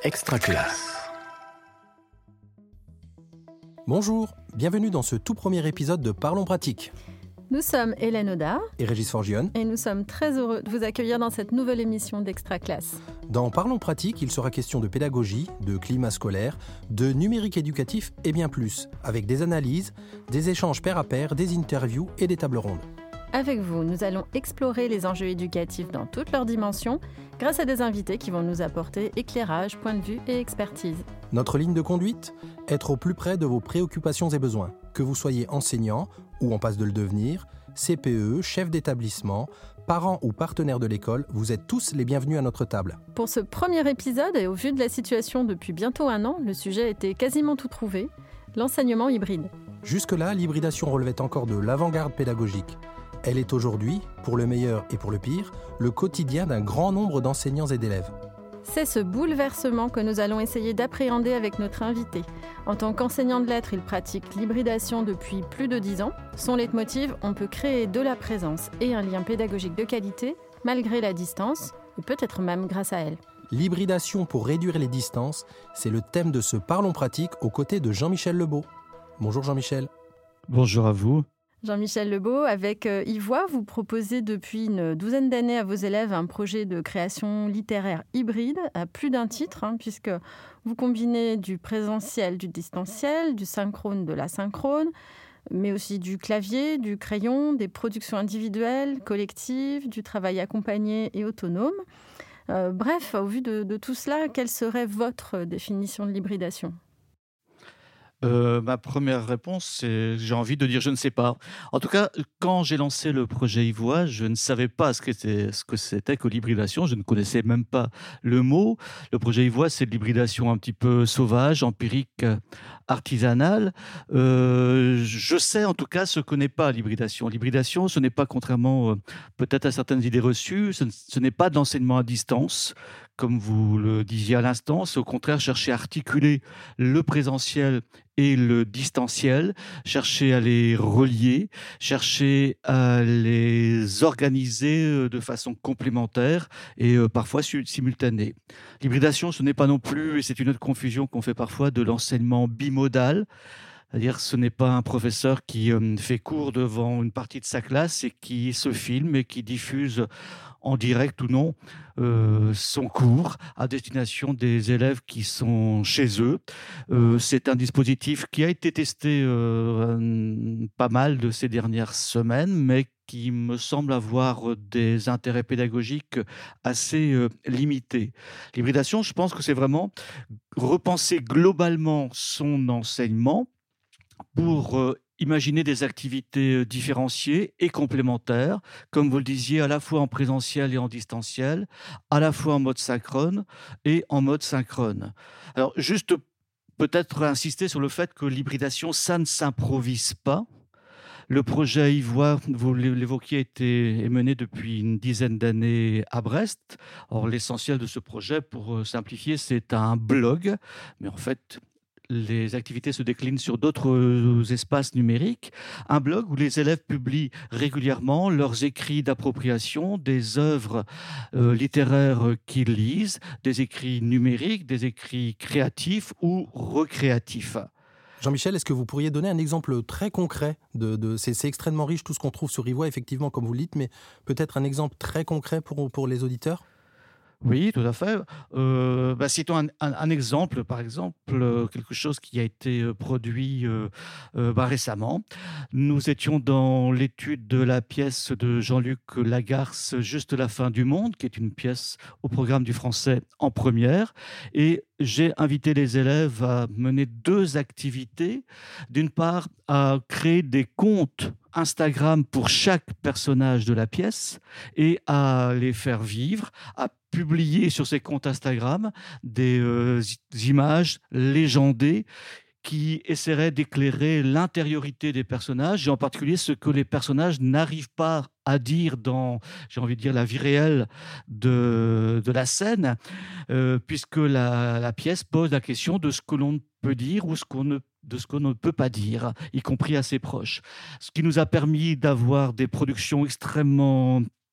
Extra classe. Bonjour, bienvenue dans ce tout premier épisode de Parlons pratique. Nous sommes Hélène Audard Et Régis Forgione. et nous sommes très heureux de vous accueillir dans cette nouvelle émission d'Extra Classe. Dans Parlons pratique, il sera question de pédagogie, de climat scolaire, de numérique éducatif et bien plus, avec des analyses, des échanges pair à pair, des interviews et des tables rondes. Avec vous, nous allons explorer les enjeux éducatifs dans toutes leurs dimensions grâce à des invités qui vont nous apporter éclairage, point de vue et expertise. Notre ligne de conduite ? Être au plus près de vos préoccupations et besoins. Que vous soyez enseignant ou en passe de le devenir, CPE, chef d'établissement, parents ou partenaires de l'école, vous êtes tous les bienvenus à notre table. Pour ce premier épisode, et au vu de la situation depuis bientôt 1 an, le sujet était quasiment tout trouvé, l'enseignement hybride. Jusque-là, l'hybridation relevait encore de l'avant-garde pédagogique. Elle est aujourd'hui, pour le meilleur et pour le pire, le quotidien d'un grand nombre d'enseignants et d'élèves. C'est ce bouleversement que nous allons essayer d'appréhender avec notre invité. En tant qu'enseignant de lettres, il pratique l'hybridation depuis plus de 10 ans. Son leitmotiv, on peut créer de la présence et un lien pédagogique de qualité, malgré la distance, et peut-être même grâce à elle. L'hybridation pour réduire les distances, c'est le thème de ce Parlons pratique aux côtés de Jean-Michel Lebeau. Bonjour Jean-Michel. Bonjour à vous. Jean-Michel Lebeau, avec Ivoix, vous proposez depuis une douzaine d'années à vos élèves un projet de création littéraire hybride à plus d'un titre, puisque vous combinez du présentiel, du distanciel, du synchrone, de l'asynchrone, mais aussi du clavier, du crayon, des productions individuelles, collectives, du travail accompagné et autonome. Bref, au vu de tout cela, quelle serait votre définition de l'hybridation ? Ma première réponse, c'est j'ai envie de dire je ne sais pas. En tout cas, quand j'ai lancé le projet Ivoix, je ne savais pas ce que c'était que l'hybridation. Je ne connaissais même pas le mot. Le projet Ivoix, c'est de l'hybridation un petit peu sauvage, empirique, artisanale. Je sais en tout cas ce que n'est pas l'hybridation. L'hybridation, ce n'est pas, contrairement peut-être à certaines idées reçues, ce n'est pas de l'enseignement à distance, comme vous le disiez à l'instant. C'est au contraire chercher à articuler le présentiel et le distanciel, chercher à les relier, chercher à les organiser de façon complémentaire et parfois simultanée. L'hybridation, ce n'est pas non plus, et c'est une autre confusion qu'on fait parfois, de l'enseignement bimodal. C'est-à-dire ce n'est pas un professeur qui fait cours devant une partie de sa classe et qui se filme et qui diffuse en direct ou non son cours à destination des élèves qui sont chez eux. C'est un dispositif qui a été testé pas mal de ces dernières semaines, mais qui me semble avoir des intérêts pédagogiques assez limités. L'hybridation, je pense que c'est vraiment repenser globalement son enseignement pour imaginer des activités différenciées et complémentaires, comme vous le disiez, à la fois en présentiel et en distanciel, à la fois en mode synchrone et en mode synchrone. Alors, juste peut-être insister sur le fait que l'hybridation, ça ne s'improvise pas. Le projet Ivoix, vous l'évoquiez, est mené depuis une dizaine d'années à Brest. Or, l'essentiel de ce projet, pour simplifier, c'est un blog, mais en fait, les activités se déclinent sur d'autres espaces numériques. Un blog où les élèves publient régulièrement leurs écrits d'appropriation, des œuvres littéraires qu'ils lisent, des écrits numériques, des écrits créatifs ou recréatifs. Jean-Michel, est-ce que vous pourriez donner un exemple très concret c'est extrêmement riche tout ce qu'on trouve sur Ivoix, effectivement, comme vous le dites, mais peut-être un exemple très concret pour les auditeurs ? Oui, tout à fait. Citons un exemple, par exemple, quelque chose qui a été produit récemment. Nous étions dans l'étude de la pièce de Jean-Luc Lagarce, Juste la fin du monde, qui est une pièce au programme du français en première. Et j'ai invité les élèves à mener 2 activités. D'une part, à créer des comptes Instagram pour chaque personnage de la pièce et à les faire vivre, à publier sur ces comptes Instagram des images légendées qui essaieraient d'éclairer l'intériorité des personnages et en particulier ce que les personnages n'arrivent pas à dire dans, j'ai envie de dire, la vie réelle de la scène, puisque la pièce pose la question de ce que l'on peut dire ou de ce qu'on ne peut pas dire, y compris à ses proches. Ce qui nous a permis d'avoir des productions extrêmement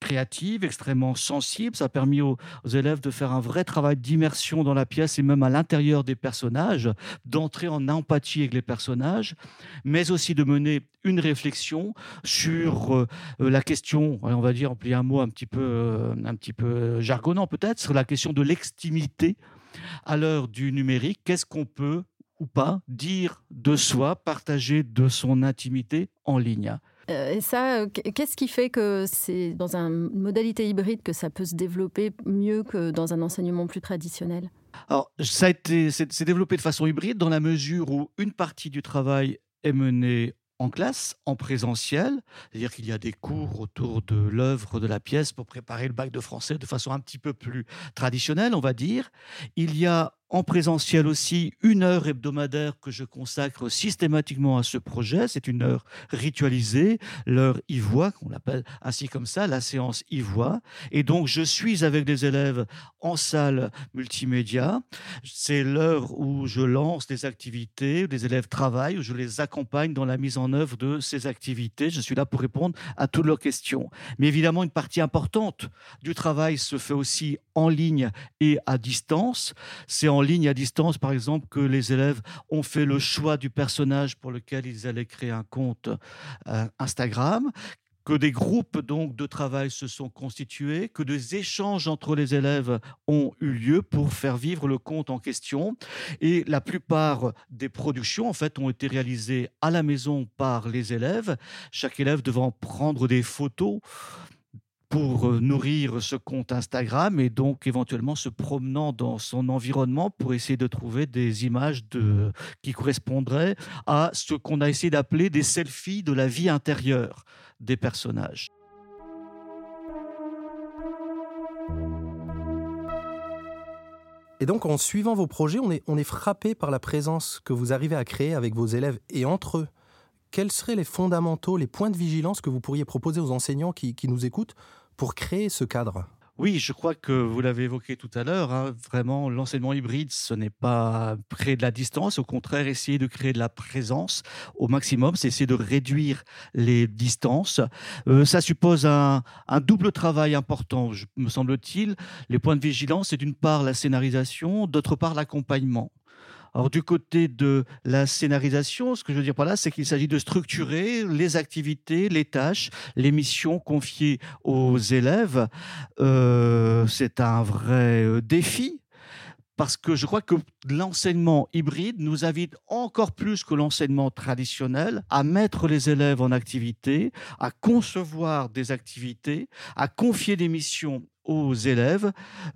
créative, extrêmement sensible. Ça a permis aux élèves de faire un vrai travail d'immersion dans la pièce et même à l'intérieur des personnages, d'entrer en empathie avec les personnages, mais aussi de mener une réflexion sur la question, on va dire, employer un mot un petit peu jargonnant peut-être, sur la question de l'extimité à l'heure du numérique. Qu'est-ce qu'on peut ou pas dire de soi, partager de son intimité en ligne? Et ça, qu'est-ce qui fait que c'est dans une modalité hybride que ça peut se développer mieux que dans un enseignement plus traditionnel? Alors, c'est développé de façon hybride dans la mesure où une partie du travail est menée en classe, en présentiel, c'est-à-dire qu'il y a des cours autour de l'œuvre, de la pièce pour préparer le bac de français de façon un petit peu plus traditionnelle, on va dire. Il y a en présentiel aussi 1 heure hebdomadaire que je consacre systématiquement à ce projet. C'est une heure ritualisée, l'heure Ivoire, qu'on l'appelle ainsi comme ça, la séance Ivoire. Et donc, je suis avec les élèves en salle multimédia. C'est l'heure où je lance des activités, où les élèves travaillent, où je les accompagne dans la mise en œuvre de ces activités. Je suis là pour répondre à toutes leurs questions. Mais évidemment, une partie importante du travail se fait aussi en ligne et à distance. C'est en ligne à distance, par exemple, que les élèves ont fait le choix du personnage pour lequel ils allaient créer un compte Instagram, que des groupes donc de travail se sont constitués, que des échanges entre les élèves ont eu lieu pour faire vivre le conte en question. Et la plupart des productions, en fait, ont été réalisées à la maison par les élèves, chaque élève devant prendre des photos pour nourrir ce compte Instagram et donc éventuellement se promenant dans son environnement pour essayer de trouver des images qui correspondraient à ce qu'on a essayé d'appeler des selfies de la vie intérieure des personnages. Et donc, en suivant vos projets, on est frappé par la présence que vous arrivez à créer avec vos élèves et entre eux. Quels seraient les fondamentaux, les points de vigilance que vous pourriez proposer aux enseignants qui nous écoutent pour créer ce cadre? Oui, je crois que vous l'avez évoqué tout à l'heure, hein, vraiment, l'enseignement hybride, ce n'est pas créer de la distance, au contraire, essayer de créer de la présence au maximum, c'est essayer de réduire les distances. Ça suppose un double travail important, me semble-t-il. Les points de vigilance, c'est d'une part la scénarisation, d'autre part l'accompagnement. Alors, du côté de la scénarisation, ce que je veux dire par là, c'est qu'il s'agit de structurer les activités, les tâches, les missions confiées aux élèves. C'est un vrai défi parce que je crois que l'enseignement hybride nous invite encore plus que l'enseignement traditionnel à mettre les élèves en activité, à concevoir des activités, à confier des missions aux élèves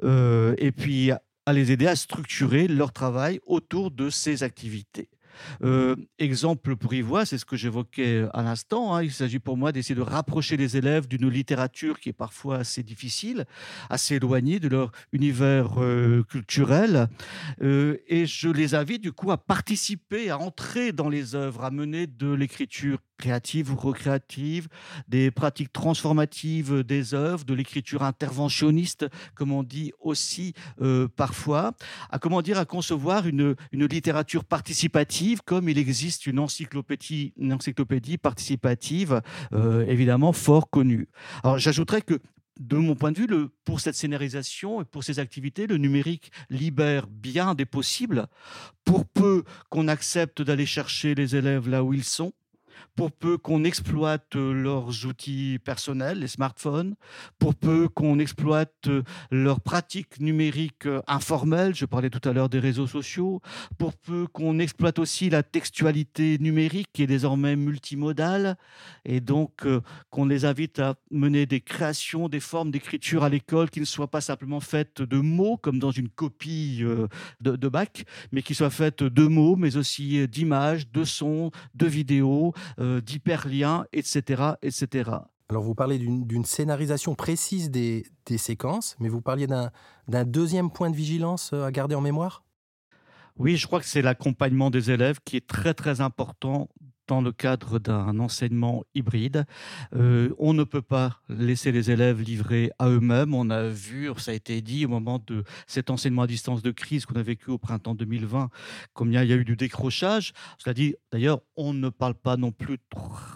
et puis à les aider à structurer leur travail autour de ces activités. Exemple pour Ivoire, c'est ce que j'évoquais à l'instant, hein. Il s'agit pour moi d'essayer de rapprocher les élèves d'une littérature qui est parfois assez difficile, assez éloignée de leur univers culturel. Et je les invite du coup à participer, à entrer dans les œuvres, à mener de l'écriture créative ou recréative, des pratiques transformatives des œuvres, de l'écriture interventionniste, comme on dit aussi parfois, à concevoir une littérature participative, comme il existe une encyclopédie participative, évidemment fort connue. Alors j'ajouterais que de mon point de vue, pour cette scénarisation et pour ces activités, le numérique libère bien des possibles, pour peu qu'on accepte d'aller chercher les élèves là où ils sont, pour peu qu'on exploite leurs outils personnels, les smartphones, pour peu qu'on exploite leurs pratiques numériques informelles, je parlais tout à l'heure des réseaux sociaux, pour peu qu'on exploite aussi la textualité numérique qui est désormais multimodale, et donc qu'on les invite à mener des créations, des formes d'écriture à l'école qui ne soient pas simplement faites de mots, comme dans une copie de bac, mais qui soient faites de mots, mais aussi d'images, de sons, de vidéos, d'hyperliens, etc., etc. Alors, vous parlez d'une scénarisation précise des séquences, mais vous parliez d'un deuxième point de vigilance à garder en mémoire? Oui, je crois que c'est l'accompagnement des élèves qui est très, très important dans le cadre d'un enseignement hybride. On ne peut pas laisser les élèves livrés à eux-mêmes. On a vu, ça a été dit au moment de cet enseignement à distance de crise qu'on a vécu au printemps 2020, combien il y a eu du décrochage. Cela dit, d'ailleurs, on ne parle pas non plus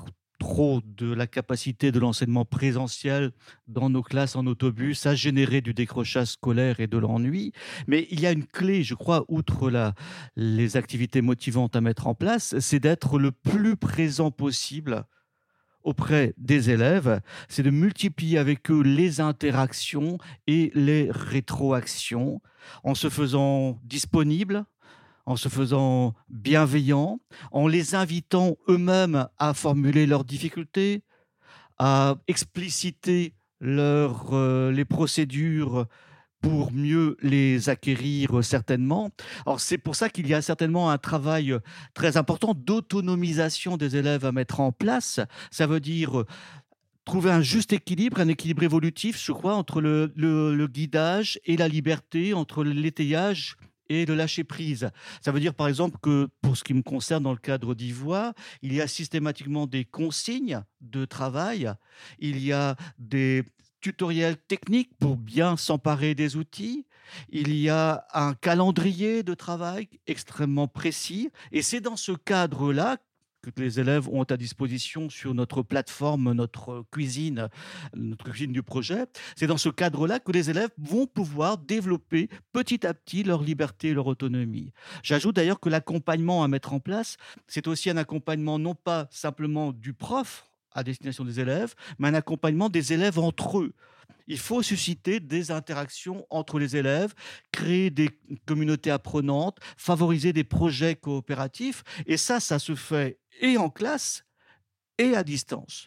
trop de la capacité de l'enseignement présentiel dans nos classes en autobus a généré du décrochage scolaire et de l'ennui. Mais il y a une clé, je crois, outre les activités motivantes à mettre en place, c'est d'être le plus présent possible auprès des élèves, c'est de multiplier avec eux les interactions et les rétroactions en se faisant disponible, en se faisant bienveillant, en les invitant eux-mêmes à formuler leurs difficultés, à expliciter les procédures pour mieux les acquérir certainement. Alors c'est pour ça qu'il y a certainement un travail très important d'autonomisation des élèves à mettre en place. Ça veut dire trouver un juste équilibre, un équilibre évolutif, je crois, entre le guidage et la liberté, entre l'étayage et le lâcher-prise. Ça veut dire, par exemple, que pour ce qui me concerne dans le cadre d'Ivoire, il y a systématiquement des consignes de travail, il y a des tutoriels techniques pour bien s'emparer des outils, il y a un calendrier de travail extrêmement précis, et c'est dans ce cadre-là que les élèves ont à disposition sur notre plateforme, notre cuisine du projet. C'est dans ce cadre-là que les élèves vont pouvoir développer petit à petit leur liberté et leur autonomie. J'ajoute d'ailleurs que l'accompagnement à mettre en place, c'est aussi un accompagnement non pas simplement du prof à destination des élèves, mais un accompagnement des élèves entre eux. Il faut susciter des interactions entre les élèves, créer des communautés apprenantes, favoriser des projets coopératifs. Et ça se fait et en classe et à distance.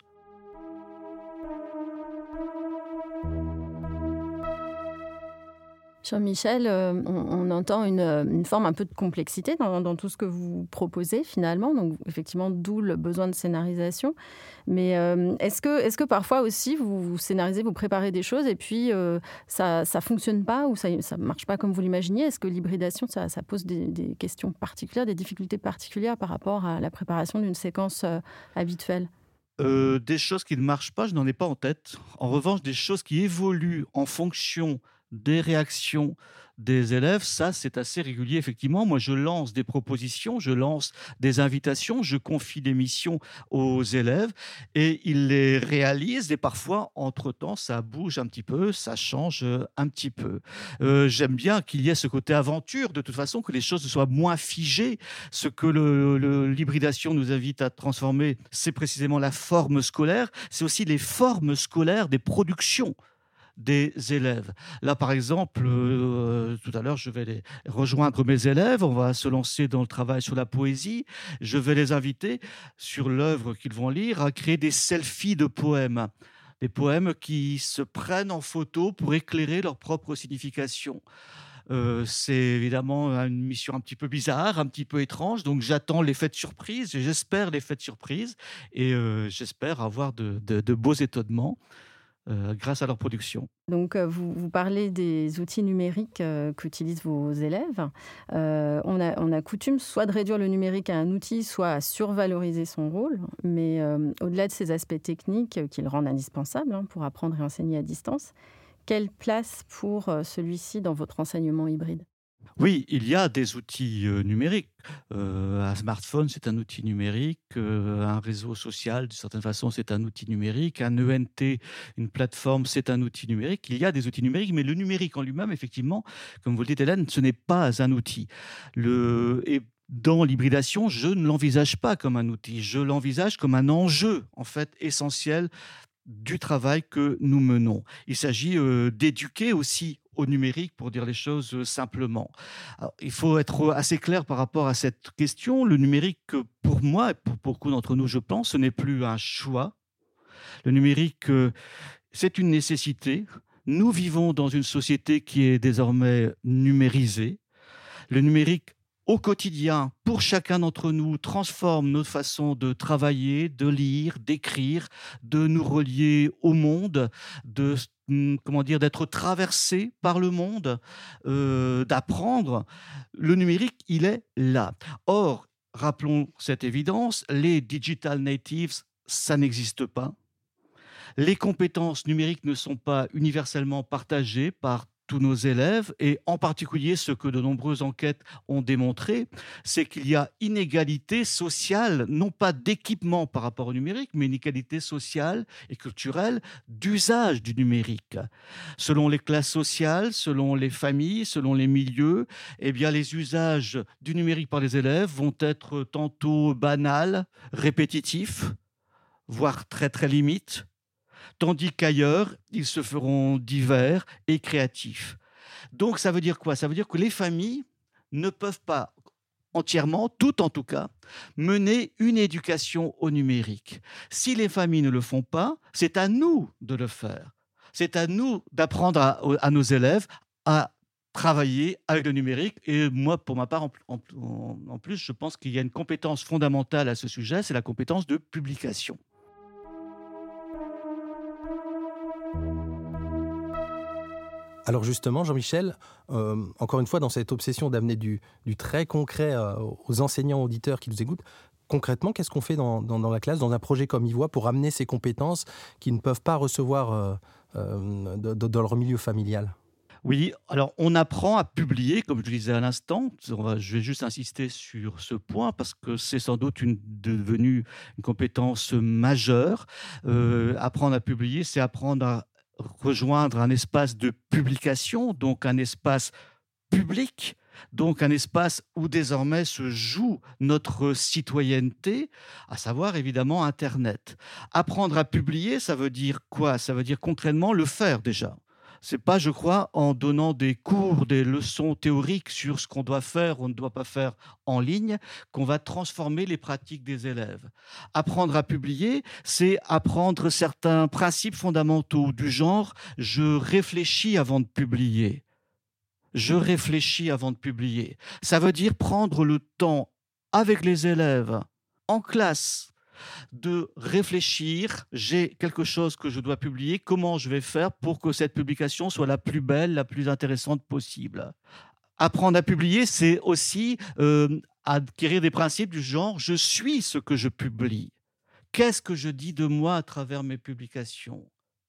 Jean-Michel, on entend une forme un peu de complexité dans tout ce que vous proposez finalement, donc effectivement d'où le besoin de scénarisation. Mais est-ce que parfois aussi vous scénarisez, vous préparez des choses et puis ça fonctionne pas ou ça marche pas comme vous l'imaginiez? Est-ce que l'hybridation ça pose des questions particulières, des difficultés particulières par rapport à la préparation d'une séquence habituelle? Des choses qui ne marchent pas, je n'en ai pas en tête. En revanche, des choses qui évoluent en fonction des réactions des élèves, ça, c'est assez régulier, effectivement. Moi, je lance des propositions, je lance des invitations, je confie des missions aux élèves et ils les réalisent. Et parfois, entre-temps, ça bouge un petit peu, ça change un petit peu. J'aime bien qu'il y ait ce côté aventure, de toute façon, que les choses soient moins figées. Ce que l'hybridation nous invite à transformer, c'est précisément la forme scolaire. C'est aussi les formes scolaires des productions des élèves. Là, par exemple, tout à l'heure, je vais rejoindre mes élèves. On va se lancer dans le travail sur la poésie. Je vais les inviter, sur l'œuvre qu'ils vont lire, à créer des selfies de poèmes. Des poèmes qui se prennent en photo pour éclairer leur propre signification. C'est évidemment une mission un petit peu bizarre, un petit peu étrange. Donc, j'attends l'effet de surprise. J'espère l'effet de surprise. Et j'espère avoir de beaux étonnements grâce à leur production. Donc, vous parlez des outils numériques qu'utilisent vos élèves. On a coutume soit de réduire le numérique à un outil, soit à survaloriser son rôle. Mais au-delà de ces aspects techniques qui le rendent indispensable pour apprendre et enseigner à distance, quelle place pour celui-ci dans votre enseignement hybride ? Oui, il y a des outils numériques. Un smartphone, c'est un outil numérique. Un réseau social, d'une certaine façon, c'est un outil numérique. Un ENT, une plateforme, c'est un outil numérique. Il y a des outils numériques, mais le numérique en lui-même, effectivement, comme vous le dites, Hélène, ce n'est pas un outil. Et dans l'hybridation, je ne l'envisage pas comme un outil. Je l'envisage comme un enjeu, en fait, essentiel du travail que nous menons. Il s'agit d'éduquer aussi au numérique, pour dire les choses simplement. Alors, il faut être assez clair par rapport à cette question. Le numérique, pour moi et pour beaucoup d'entre nous, je pense, ce n'est plus un choix. Le numérique, c'est une nécessité. Nous vivons dans une société qui est désormais numérisée. Le numérique, au quotidien, pour chacun d'entre nous, transforme notre façon de travailler, de lire, d'écrire, de nous relier au monde, d'être traversé par le monde, d'apprendre. Le numérique, il est là. Or, rappelons cette évidence, les digital natives, ça n'existe pas. Les compétences numériques ne sont pas universellement partagées par tous nos élèves, et en particulier ce que de nombreuses enquêtes ont démontré, c'est qu'il y a inégalité sociale, non pas d'équipement par rapport au numérique, mais inégalité sociale et culturelle d'usage du numérique. Selon les classes sociales, selon les familles, selon les milieux, eh bien, les usages du numérique par les élèves vont être tantôt banals, répétitifs, voire très très limites, tandis qu'ailleurs, ils se feront divers et créatifs. Donc ça veut dire quoi? Ça veut dire que les familles ne peuvent pas entièrement, toutes en tout cas, mener une éducation au numérique. Si les familles ne le font pas, c'est à nous de le faire. C'est à nous d'apprendre à nos élèves à travailler avec le numérique. Et moi, pour ma part, en plus, je pense qu'il y a une compétence fondamentale à ce sujet, c'est la compétence de publication. Alors justement, Jean-Michel, encore une fois, dans cette obsession d'amener du très concret aux enseignants, auditeurs qui nous écoutent, concrètement, qu'est-ce qu'on fait dans la classe, dans un projet comme Ivoire, pour amener ces compétences qu'ils ne peuvent pas recevoir dans leur milieu familial? Oui, alors on apprend à publier, comme je le disais à l'instant. Je vais juste insister sur ce point parce que c'est sans doute devenu une compétence majeure. Apprendre à publier, c'est apprendre à rejoindre un espace de publication, donc un espace public, donc un espace où désormais se joue notre citoyenneté, à savoir évidemment Internet. Apprendre à publier, ça veut dire quoi? Ça veut dire concrètement le faire déjà. C'est pas, je crois, en donnant des cours, des leçons théoriques sur ce qu'on doit faire ou ne doit pas faire en ligne, qu'on va transformer les pratiques des élèves. Apprendre à publier, c'est apprendre certains principes fondamentaux du genre « je réfléchis avant de publier ». Je réfléchis avant de publier. Ça veut dire prendre le temps avec les élèves, en classe, de réfléchir, j'ai quelque chose que je dois publier, comment je vais faire pour que cette publication soit la plus belle, la plus intéressante possible. Apprendre à publier, c'est aussi acquérir des principes du genre « je suis ce que je publie ». Qu'est-ce que je dis de moi à travers mes publications?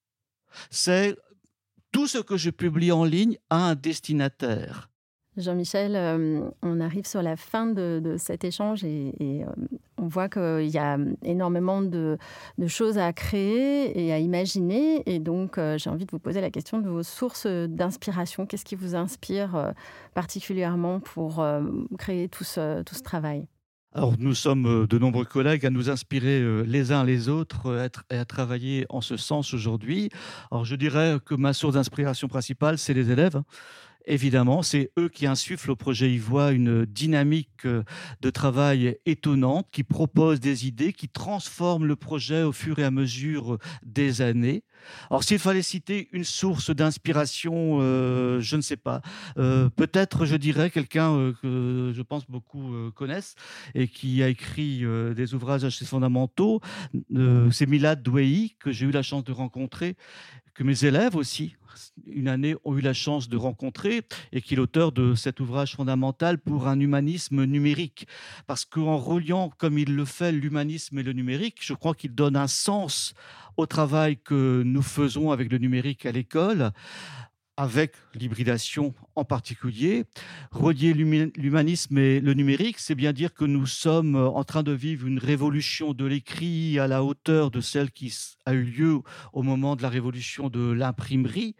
C'est tout ce que je publie en ligne a un destinataire. Jean-Michel, on arrive sur la fin de cet échange et on voit qu'il y a énormément de choses à créer et à imaginer. Et donc, j'ai envie de vous poser la question de vos sources d'inspiration. Qu'est-ce qui vous inspire particulièrement pour créer tout ce travail? Alors, nous sommes de nombreux collègues à nous inspirer les uns les autres et à travailler en ce sens aujourd'hui. Alors, je dirais que ma source d'inspiration principale, c'est les élèves. Évidemment, c'est eux qui insufflent au projet Ivoire une dynamique de travail étonnante, qui propose des idées, qui transforme le projet au fur et à mesure des années. Alors, s'il fallait citer une source d'inspiration, je ne sais pas. Peut-être, je dirais, quelqu'un que je pense beaucoup connaissent et qui a écrit des ouvrages assez fondamentaux. C'est Milad Douei, que j'ai eu la chance de rencontrer, que mes élèves aussi, une année, ont eu la chance de rencontrer, et qui est l'auteur de cet ouvrage fondamental pour un humanisme numérique. Parce qu'en reliant, comme il le fait, l'humanisme et le numérique, je crois qu'il donne un sens au travail que nous faisons avec le numérique à l'école, avec l'hybridation en particulier. Relier l'humanisme et le numérique, c'est bien dire que nous sommes en train de vivre une révolution de l'écrit à la hauteur de celle qui a eu lieu au moment de la révolution de l'imprimerie.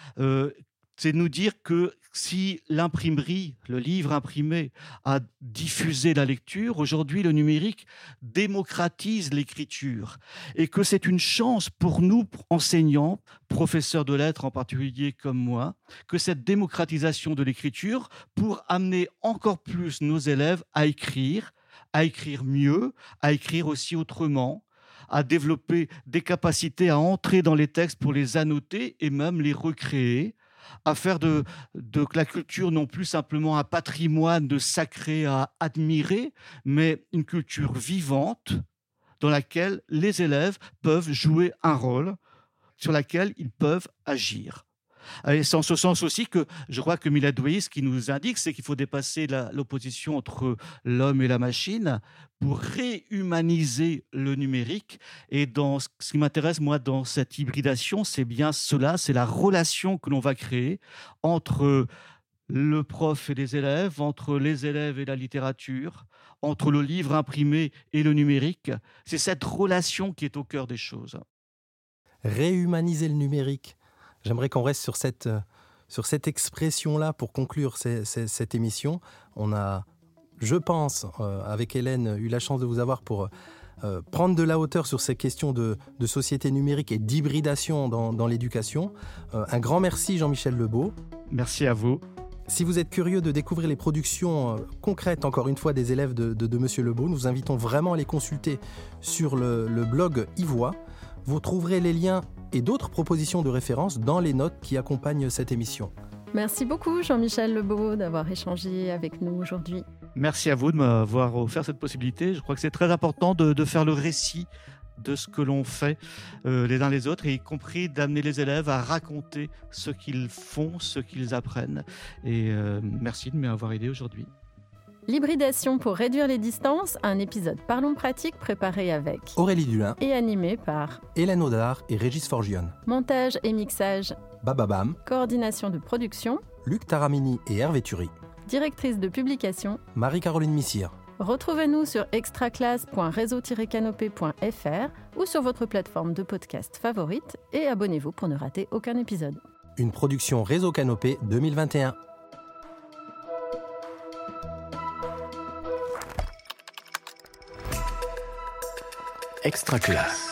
C'est nous dire que si l'imprimerie, le livre imprimé, a diffusé la lecture, aujourd'hui le numérique démocratise l'écriture et que c'est une chance pour nous, enseignants, professeurs de lettres en particulier comme moi, que cette démocratisation de l'écriture pour amener encore plus nos élèves à écrire mieux, à écrire aussi autrement, à développer des capacités à entrer dans les textes pour les annoter et même les recréer, à faire de la culture non plus simplement un patrimoine de sacré à admirer, mais une culture vivante dans laquelle les élèves peuvent jouer un rôle, sur laquelle ils peuvent agir. Et c'est en ce sens aussi que je crois que Milad Douai, ce qui nous indique, c'est qu'il faut dépasser l'opposition entre l'homme et la machine pour réhumaniser le numérique. Et ce qui m'intéresse, moi, dans cette hybridation, c'est bien cela, c'est la relation que l'on va créer entre le prof et les élèves, entre les élèves et la littérature, entre le livre imprimé et le numérique. C'est cette relation qui est au cœur des choses. Réhumaniser le numérique. J'aimerais qu'on reste sur cette expression-là pour conclure cette émission. On a, je pense, avec Hélène, eu la chance de vous avoir pour prendre de la hauteur sur ces questions de société numérique et d'hybridation dans l'éducation. Un grand merci Jean-Michel Lebeau. Merci à vous. Si vous êtes curieux de découvrir les productions concrètes, encore une fois, des élèves de Monsieur Lebeau, nous vous invitons vraiment à les consulter sur le blog Ivoix. Vous trouverez les liens et d'autres propositions de référence dans les notes qui accompagnent cette émission. Merci beaucoup Jean-Michel Lebeau d'avoir échangé avec nous aujourd'hui. Merci à vous de m'avoir offert cette possibilité. Je crois que c'est très important de faire le récit de ce que l'on fait les uns les autres, et y compris d'amener les élèves à raconter ce qu'ils font, ce qu'ils apprennent. Et merci de m'avoir aidé aujourd'hui. L'hybridation pour réduire les distances, un épisode Parlons pratique préparé avec Aurélie Dulin et animé par Hélène Audard et Régis Forgione. Montage et mixage Bababam. Coordination de production Luc Taramini et Hervé Thury. Directrice de publication Marie-Caroline Missire. Retrouvez-nous sur extraclasse.réseau-canopé.fr ou sur votre plateforme de podcast favorite et abonnez-vous pour ne rater aucun épisode. Une production Réseau Canopé 2021. Extraclasse.